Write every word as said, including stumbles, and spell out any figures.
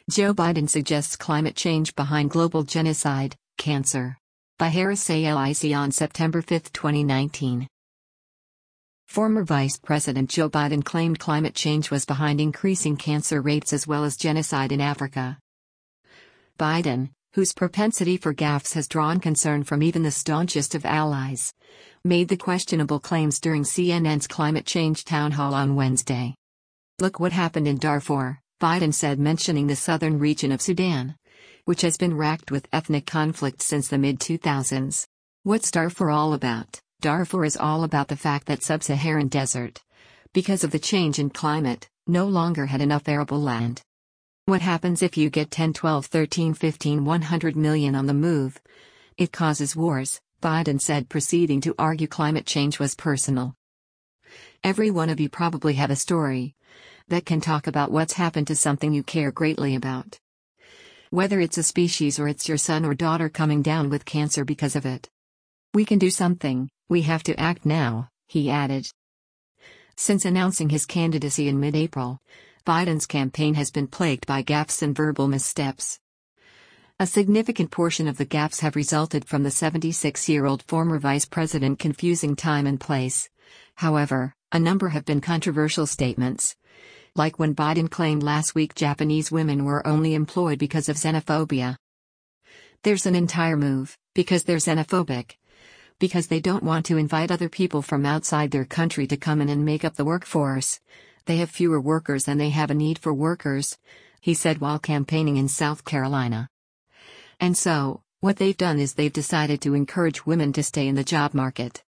Joe Biden suggests climate change behind global genocide, cancer. By Harris A L I C on September fifth, twenty nineteen. Former Vice President Joe Biden claimed climate change was behind increasing cancer rates as well as genocide in Africa. Biden, whose propensity for gaffes has drawn concern from even the staunchest of allies, made the questionable claims during C N N's climate change town hall on Wednesday. "Look what happened in Darfur," Biden said, mentioning the southern region of Sudan, which has been racked with ethnic conflict since the mid two thousands. "What's Darfur all about? Darfur is all about the fact that sub-Saharan desert, because of the change in climate, no longer had enough arable land. What happens if you get ten, twelve, thirteen, fifteen, one hundred million on the move? It causes wars," Biden said, proceeding to argue climate change was personal. "Every one of you probably have a story that can talk about what's happened to something you care greatly about. Whether it's a species or it's your son or daughter coming down with cancer because of it. We can do something, we have to act now," he added. Since announcing his candidacy in mid-April, Biden's campaign has been plagued by gaffes and verbal missteps. A significant portion of the gaffes have resulted from the seventy-six-year-old former vice president confusing time and place. However, a number have been controversial statements, like when Biden claimed last week Japanese women were only employed because of xenophobia. There's an entire move, because they're xenophobic. Because they don't want to invite other people from outside their country to come in and make up the workforce. They have fewer workers and they have a need for workers, he said while campaigning in South Carolina. And so, what they've done is they've decided to encourage women to stay in the job market.